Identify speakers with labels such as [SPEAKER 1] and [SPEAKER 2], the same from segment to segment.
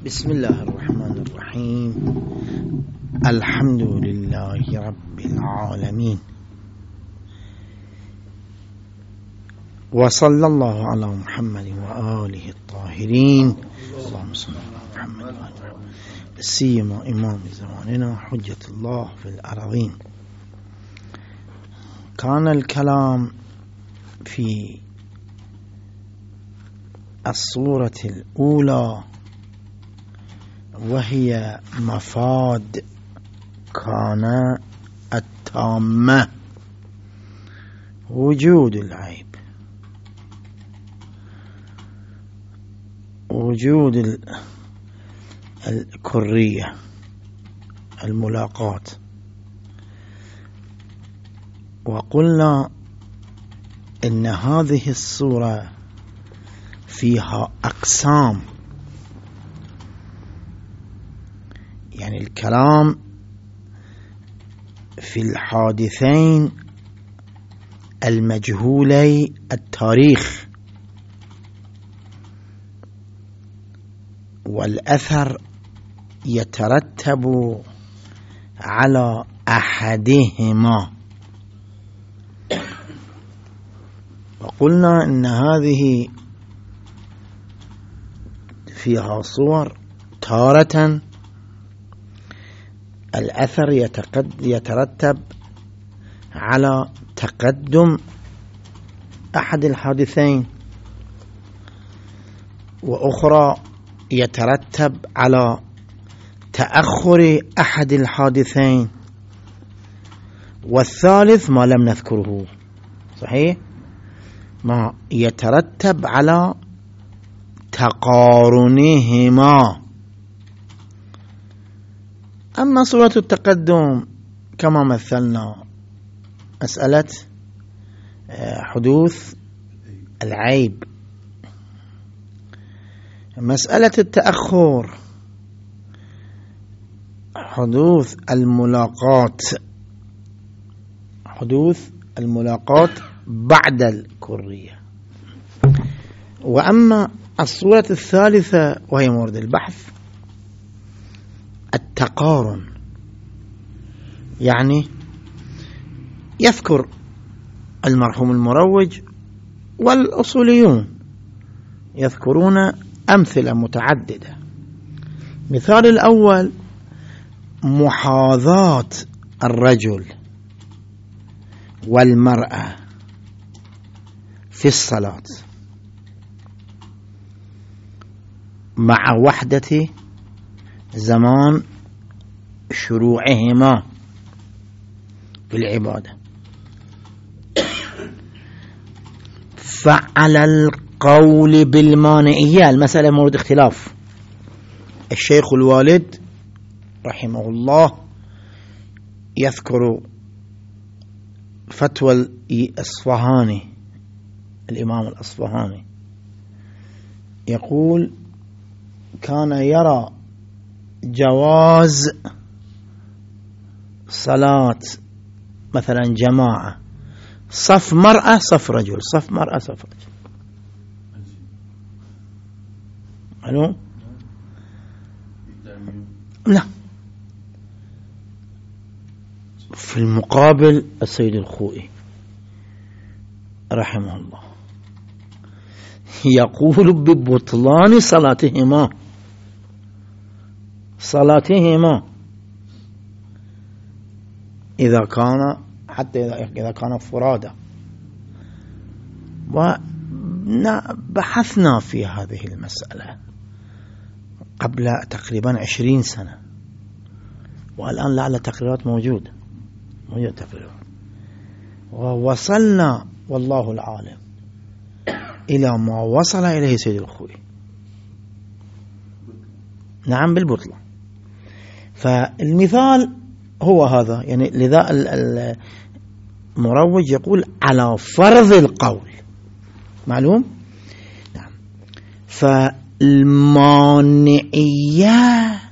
[SPEAKER 1] بسم الله الرحمن الرحيم. الحمد لله رب العالمين، وصلى الله على محمد وآله الطاهرين. اللهم صل على محمد وآل محمد، سيما إمام زماننا حجة الله في الأرضين. كان الكلام في الصورة الأولى وهي مفاد كان التامة، وجود العيب، وجود الكرية، الملاقات. وقلنا إن هذه الصورة فيها أقسام، يعني الكلام في الحادثين المجهولي التاريخ والأثر يترتب على أحدهما. وقلنا إن هذه فيها صور، تارة الأثر يترتب على تقدم أحد الحادثين، وأخرى يترتب على تأخر أحد الحادثين، والثالث ما لم نذكره، صحيح، ما يترتب على تقارنهما. أما صورة التقدم كما مثلنا مسألة حدوث العيب، مسألة التأخر حدوث الملاقات، حدوث الملاقات بعد الكرية. وأما الصورة الثالثة وهي مورد البحث التقارن، يعني يذكر المرحوم المروج والأصوليون يذكرون أمثلة متعددة. مثال الأول محاذاة الرجل والمرأة في الصلاة مع وحدة زمان شروعهما في العبادة. فعلى القول بالمانعية المسألة مورد اختلاف. الشيخ الوالد رحمه الله يذكر فتوى الأصفهاني، الإمام الأصفهاني يقول كان يرى جواز صلاة مثلا جماعة صف مرأة صف رجل، صف مرأة صف رجل. ألو؟ لا، في المقابل السيد الخوئي رحمه الله يقول ببطلان صلاتهما، صلاتهما إذا كان حتى إذا كان فرادى. وبحثنا في هذه المسألة قبل تقريبا 20 سنة، والآن لعل تقريرات موجودة تقريرات، ووصلنا والله العالم إلى ما وصل إليه سيد الخوئي، نعم، بالبطلان. فالمثال هو هذا، يعني لذا المروج يقول على فرض القول، معلوم؟ نعم. فالمانعية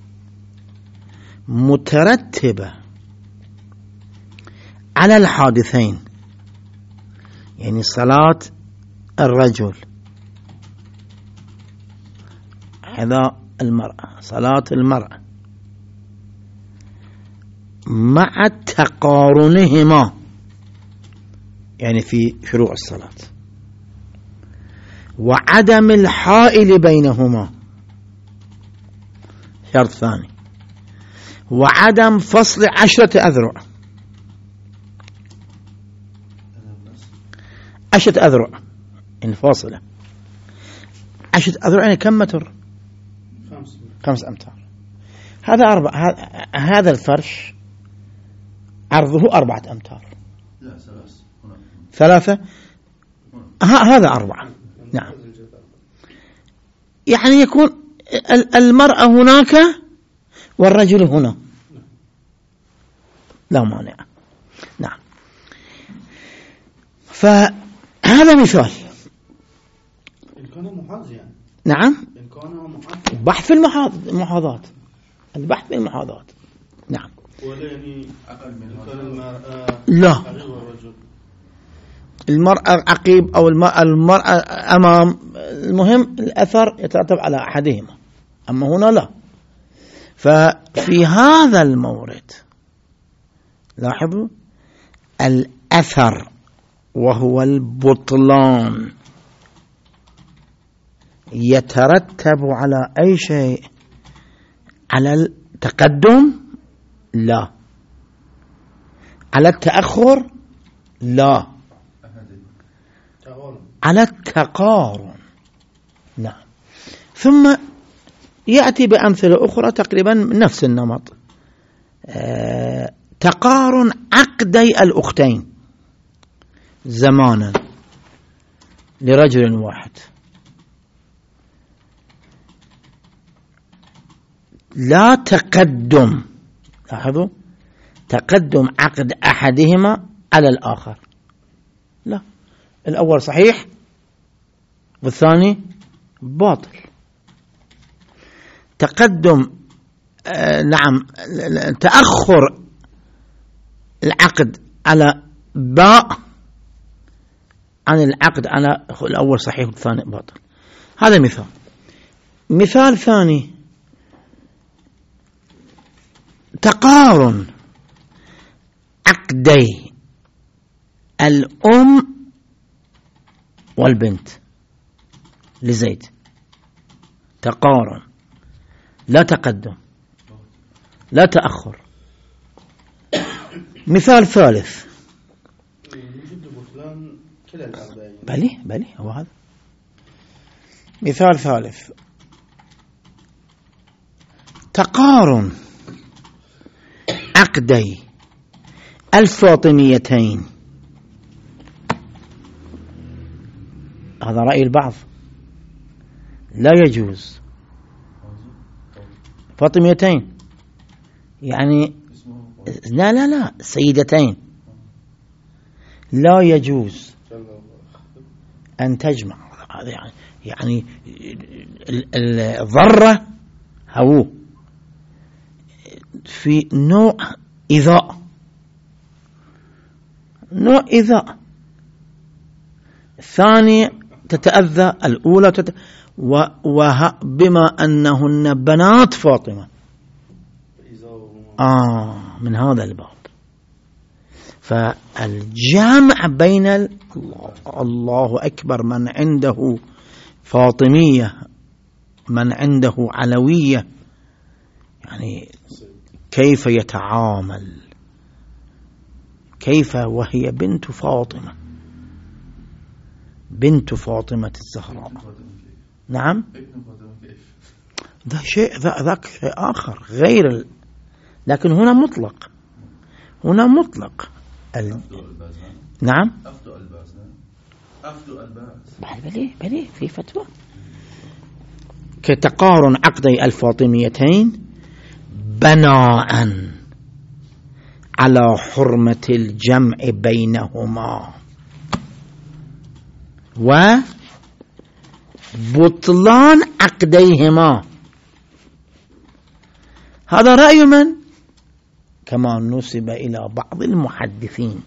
[SPEAKER 1] مترتبة على الحادثين، يعني صلاة الرجل هذا المرأة، صلاة المرأة مع تقارنهما، يعني في شروع الصلاة، وعدم الحائل بينهما، شرط ثاني، وعدم فصل 10 أذرع. 10 أذرع الفاصلة، 10 أذرع يعني كم متر؟ 5 أمتار. هذا الفرش عرضه 4 أمتار.
[SPEAKER 2] لا
[SPEAKER 1] 3. هذا 4. نعم، يعني يكون المرأة هناك والرجل هنا، لا مانع. نعم، فهذا مثال. نعم، بحث في المحاضات، البحث في المحاضات. نعم، لا، المرأة عقيب أو المرأة أمام، المهم الأثر يترتب على أحدهما، أما هنا لا. ففي هذا المورد لاحظوا الأثر وهو البطلان يترتب على أي شيء؟ على التقدم؟ لا. على التأخر؟ لا. على التقارن. نعم. ثم يأتي بأمثلة أخرى تقريبا نفس النمط، تقارن عقدي الأختين زمانا لرجل واحد، لا تقدم، لاحظوا، تقدم عقد أحدهما على الآخر، لا، الأول صحيح والثاني باطل. تقدم نعم، تأخر العقد على باء عن العقد على الأول صحيح والثاني باطل. هذا مثال. مثال ثاني، تقارن عقدي الأم والبنت لزيد، تقارن، لا تقدم لا تأخر. مثال ثالث، بلي هو هذا. مثال ثالث، تقارن عقدي الفاطميتين. هذا رأي البعض، لا يجوز. فاطميتين يعني لا سيدتين، لا يجوز أن تجمع. هذا يعني الضرة هو في نوع إيذاء، نوع إيذاء. الثاني تتأذى الأولى بما أنهن بنات فاطمة، من هذا الباب. فالجامع بين الله أكبر، من عنده فاطمية من عنده علوية، يعني كيف يتعامل، كيف وهي بنت فاطمة، بنت فاطمة الزهراء. نعم، ذاك شيء آخر غير لكن هنا مطلق، هنا مطلق نعم، بلي في فتوى كتقارن عقدي الفاطميتين بناء على حرمة الجمع بينهما وبطلان عقديهما. هذا رأي من؟ كما نسب إلى بعض المحدثين،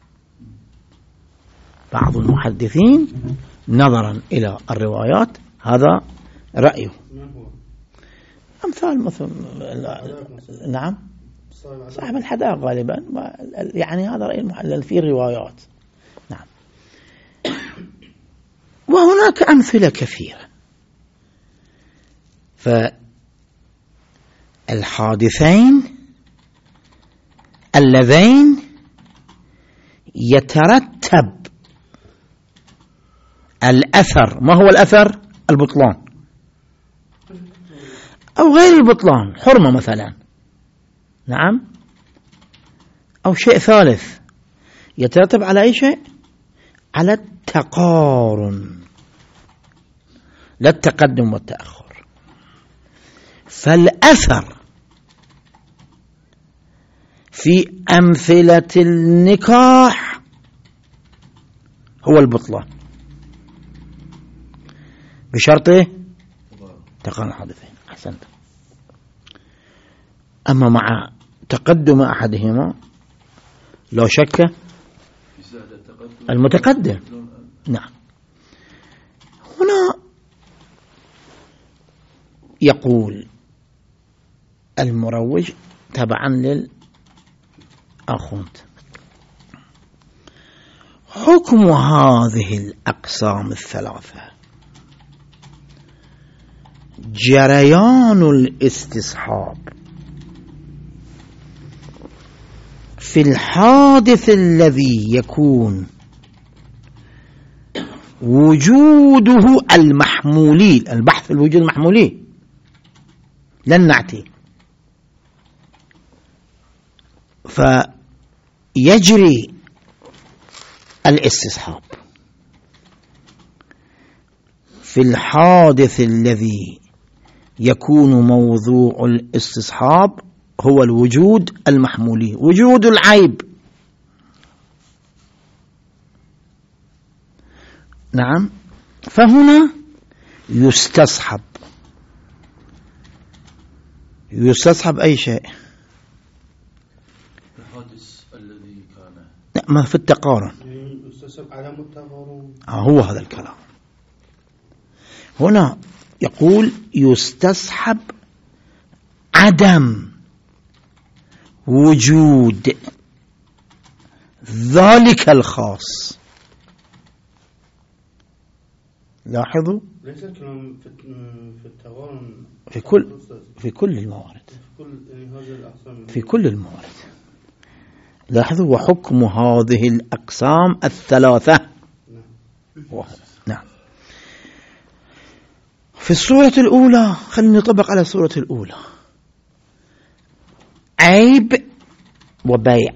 [SPEAKER 1] بعض المحدثين نظرا إلى الروايات هذا رأيه. أمثال مثل نعم صاحب الحدائق غالبا، يعني هذا رأي المحلل في روايات. نعم. وهناك أمثلة كثيرة. فالحادثين اللذين يترتب الأثر، ما هو الأثر؟ البطلان أو غير البطلان، حرمة مثلا، نعم، أو شيء ثالث يترتب على أي شيء؟ على التقارن لا التقدم والتأخر. فالأثر في أمثلة النكاح هو البطلان بشرطه تقارن الحادثين. أحسنت. أما مع تقدم أحدهما لا شك المتقدم. نعم. هنا يقول المروج تبعا للأخوند: حكم هذه الأقسام الثلاثة جريان الاستصحاب في الحادث الذي يكون وجوده المحمولي، البحث الوجود المحمولي لن نعتي، فيجري الاستصحاب في الحادث الذي يكون موضوع الاستصحاب هو الوجود المحمولي، وجود العيب. نعم. فهنا يستصحب أي شيء؟
[SPEAKER 2] الحادث الذي كان
[SPEAKER 1] ما في التقارن،
[SPEAKER 2] يستصحب عدم التقارن.
[SPEAKER 1] هو هذا الكلام. هنا يقول يستصحب عدم وجود ذلك الخاص. لاحظوا
[SPEAKER 2] ليس الكلام في التقارن
[SPEAKER 1] في كل الموارد، في كل الموارد. لاحظوا: وحكم هذه الأقسام الثلاثة. نعم. في الصورة الأولى، خلينا نطبق على الصورة الأولى: عيب وبيع،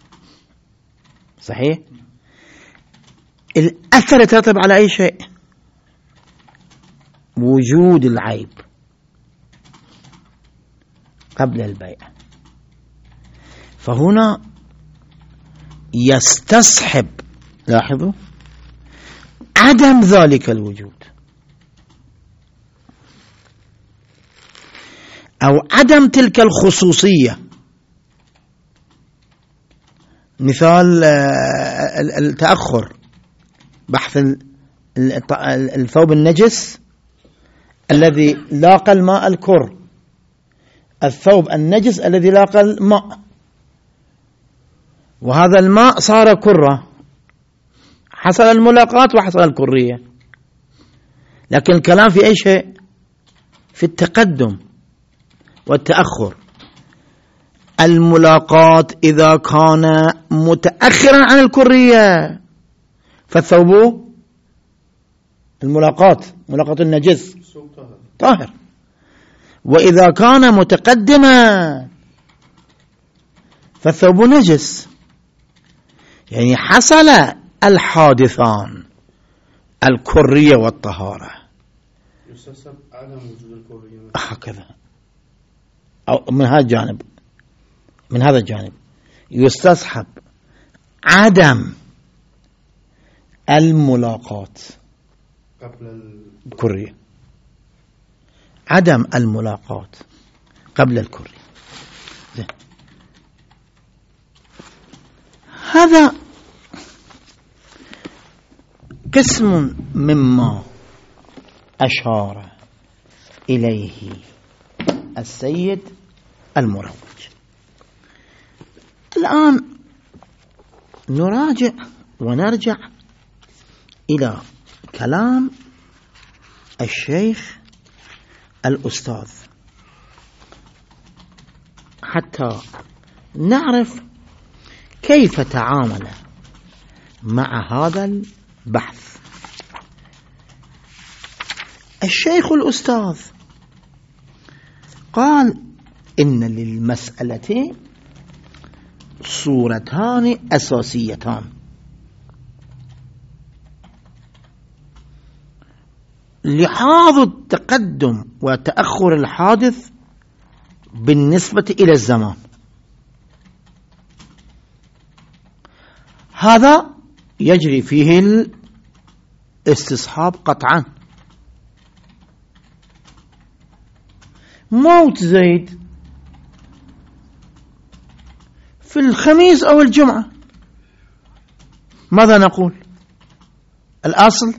[SPEAKER 1] صحيح؟ الأثر يترتب على أي شيء؟ وجود العيب قبل البيع. فهنا يستصحب، لاحظوا، عدم ذلك الوجود أو عدم تلك الخصوصية. مثال التأخر، بحث الثوب النجس الذي لاقى الماء الكر، الثوب النجس الذي لاقى الماء، وهذا الماء صار كرة، حصل الملاقات وحصل الكرية. لكن الكلام في أي شيء؟ في التقدم والتأخر. الملاقات إذا كان متأخرا عن الكرية فالثوب ملاقاة النجس طاهر، وإذا كان متقدما فالثوب نجس. يعني حصل الحادثان، الكرية والطهارة.
[SPEAKER 2] يستصحب عدم وجود الكرية
[SPEAKER 1] هكذا، أو من هذا الجانب، من هذا الجانب يستصحب عدم الملاقات
[SPEAKER 2] قبل
[SPEAKER 1] الكرية، عدم الملاقات قبل الكرية. هذا قسم مما أشار إليه السيد المروج. الآن نراجع ونرجع إلى كلام الشيخ الأستاذ حتى نعرف كيف تعامل مع هذا البحث. الشيخ الأستاذ قال إن للمسألة صورتان أساسيتان: لحاظ التقدم وتأخر الحادث بالنسبة إلى الزمان، هذا يجري فيه الاستصحاب قطعا. موت زيد في الخميس أو الجمعة، ماذا نقول؟ الأصل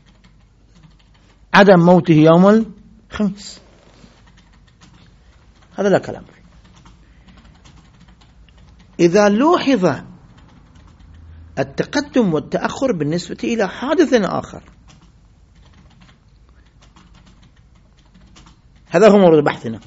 [SPEAKER 1] عدم موته يوم الخميس، هذا لا كلام فيه. إذا لوحظ التقدم والتأخر بالنسبة إلى حادث آخر، هذا هو موضوع بحثنا.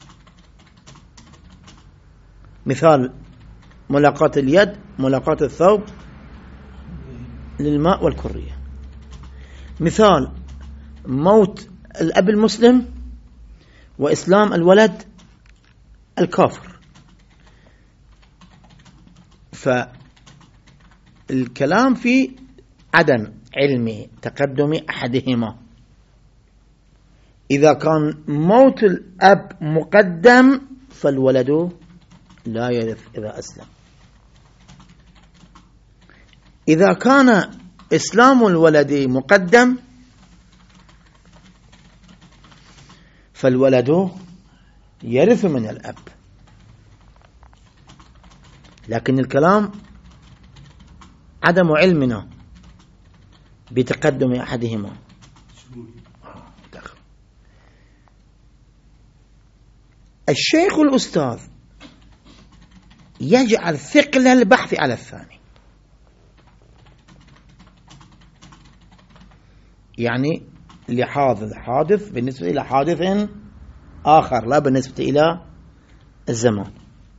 [SPEAKER 1] مثال ملاقاة اليد، ملاقاة الثوب للماء والكرية. مثال موت الأب المسلم وإسلام الولد الكافر. فالكلام في عدم علم تقدم أحدهما. إذا كان موت الأب مقدم فالولد لا يرث إذا أسلم. إذا كان إسلام الولد مقدم فالولد يرث من الأب. لكن الكلام عدم علمنا بتقدم أحدهما. الشيخ الأستاذ يجعل ثقل البحث على الثاني، يعني لحاظ الحادث بالنسبة إلى حادث آخر لا بالنسبة إلى الزمان.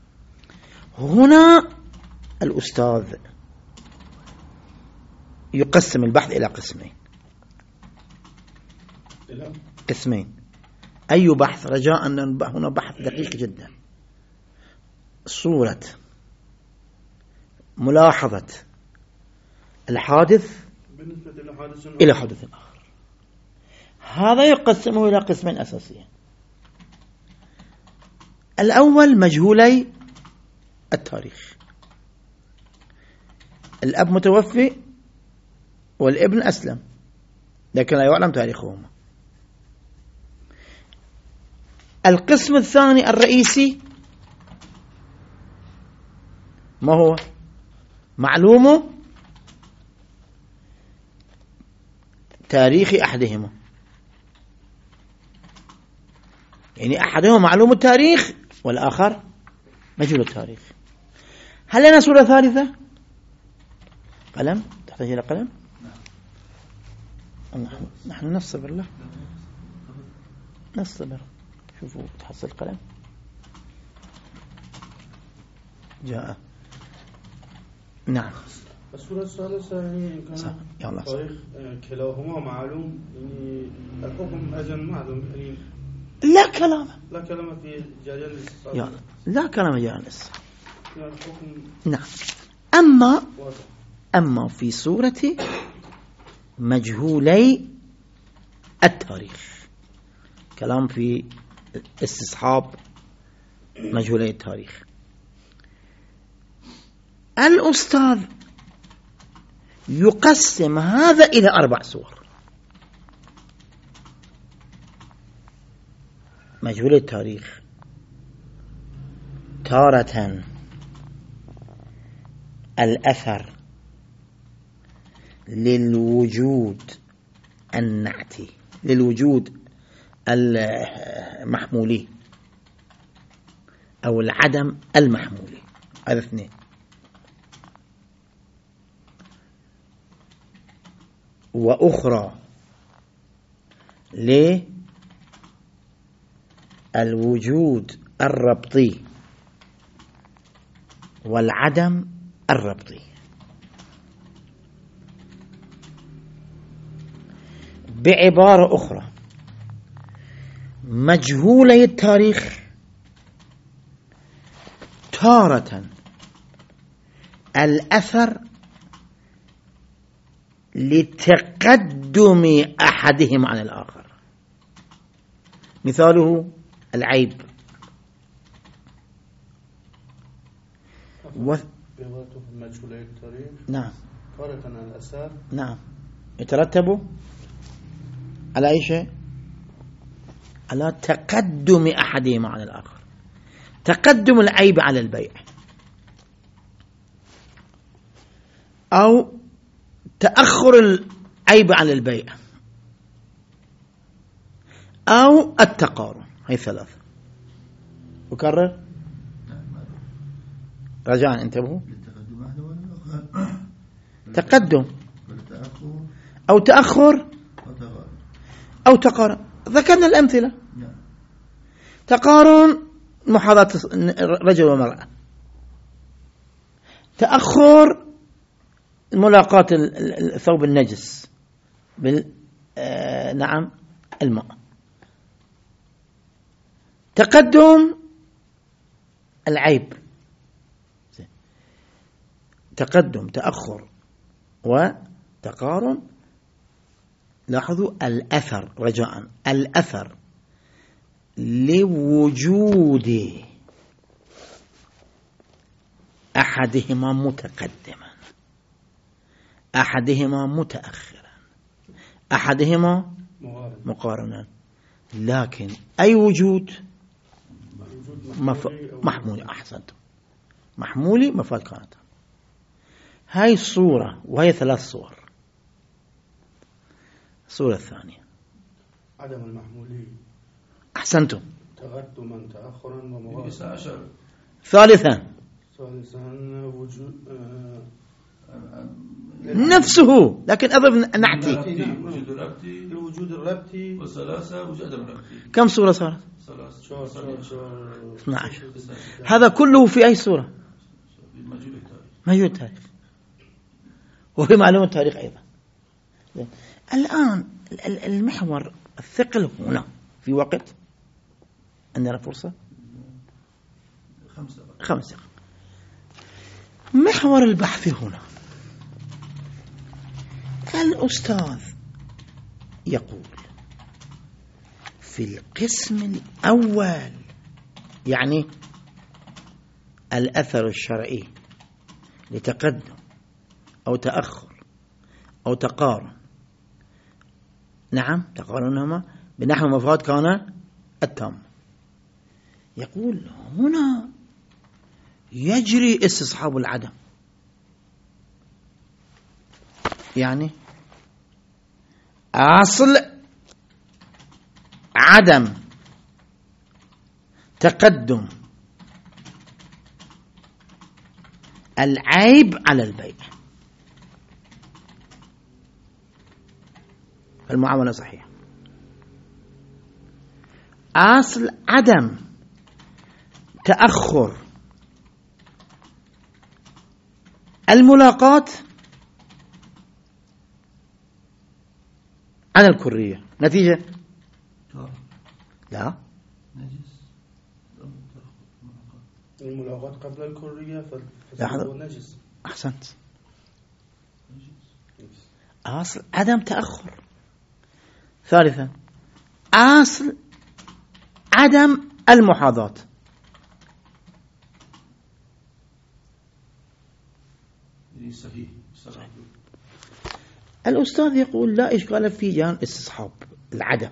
[SPEAKER 1] هنا الأستاذ يقسم البحث إلى قسمين. أي بحث؟ رجاء أن هنا بحث دقيق جدا. صورة ملاحظة الحادث إلى حادث آخر، هذا يقسمه إلى قسمين أساسيين. الأول مجهولي التاريخ، الأب متوفي والابن أسلم لكن لا يعلم تاريخهما. القسم الثاني الرئيسي ما هو؟ معلوم تاريخ أحدهما، يعني أحدهما معلوم التاريخ والآخر مجهول التاريخ. هل لنا صورة ثالثة؟ قلم؟ تحتاج إلى قلم؟ نحن نصبر. له نصبر. شوفوا تحصل قلم جاء. نعم.
[SPEAKER 2] الصورة الثالثة يعني كان تاريخ كلاهما معلوم، يعني الحكم أجل معلوم، يعني
[SPEAKER 1] لا كلام
[SPEAKER 2] في جريان
[SPEAKER 1] لا كلام جريان الإسلام.
[SPEAKER 2] يعني الحكم
[SPEAKER 1] نعم. أما في صورة مجهولي التاريخ، كلام في استصحاب مجهولي التاريخ. الأستاذ يقسم هذا إلى 4 صور. مجهول التاريخ تارة الأثر للوجود النعتي، للوجود المحمولي، أو العدم المحمولي. هذا اثنين. وأخرى للوجود الربطي والعدم الربطي. بعبارة أخرى، مجهولي التاريخ تارة الأثر لتقدم أحدهم عن الآخر. مثاله العيب.
[SPEAKER 2] مجهولي التاريخ
[SPEAKER 1] نعم
[SPEAKER 2] تارة الأثر
[SPEAKER 1] نعم يترتب على أي شيء؟ على تقدم أحدهما عن الآخر. تقدم العيب على البيع، أو تأخر العيب عن البيع، أو التقارن. هي ثلاثة. أكرر رجاء انتبهوا. تقدم أو تأخر أو تقارن. ذكرنا الأمثلة. تقارن محاذاة رجل ومرأة، تأخر ملاقاة الثوب النجس نعم الماء، تقدم العيب. تقدم، تأخر، وتقارن. لاحظوا الأثر رجاء، الأثر لوجود أحدهما متقدما، أحدهما متأخرا، أحدهما مقارنا. لكن أي وجود؟ محمولي. أحسنتم، محمولي مفعول كانت. هاي الصورة، وهي ثلاث صور. الصورة الثانية
[SPEAKER 2] عدم المحمولي.
[SPEAKER 1] أحسنتم،
[SPEAKER 2] تقدما تأخرا ومغايرة.
[SPEAKER 1] ثالثا
[SPEAKER 2] وجود
[SPEAKER 1] نفسه، لكن أضف نعتي.
[SPEAKER 2] الوجود الربطي
[SPEAKER 3] والثلاثة وجود عدم الربطي.
[SPEAKER 1] كم صورة صارت؟
[SPEAKER 2] 12.
[SPEAKER 1] هذا كله في أي صورة؟ مجهول التاريخ، وفي معلومة التاريخ أيضا. الآن المحور الثقل هنا في وقت عندنا فرصة 5 دقائق. محور البحث هنا، الأستاذ يقول في القسم الأول، يعني الأثر الشرعي لتقدم أو تأخر أو تقارن. نعم، تقارنهما بنحو مفاد كان التام. يقول هنا يجري استصحاب العدم، يعني أصل عدم تقدم العيب على البيع، المعاملة صحيحة. أصل عدم تأخر الملاقات عن الكرية، نتيجة لا
[SPEAKER 2] الملاقات قبل الكرية
[SPEAKER 1] فهو
[SPEAKER 2] نجس.
[SPEAKER 1] أحسنت. أصل عدم تأخر. ثالثا أصل عدم المحاذاة،
[SPEAKER 3] صحيح.
[SPEAKER 1] الأستاذ يقول لا إشكال في جانب استصحاب العدم،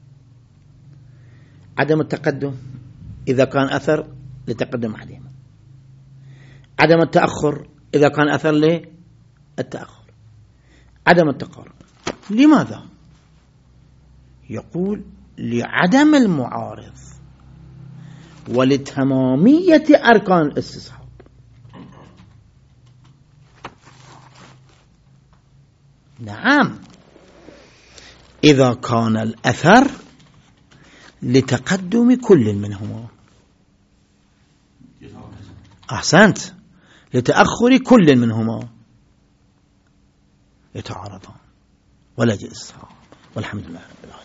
[SPEAKER 1] عدم التقدم إذا كان أثر لتقدم أحدهما، عدم التأخر إذا كان أثر للتأخر، عدم التقارب. لماذا؟ يقول لعدم المعارض ولتمامية أركان الاستصحاب. نعم إذا كان الأثر لتقدم كل منهما، أحسنت، لتأخر كل منهما يتعارضان ولا جئ الصحاب. والحمد لله.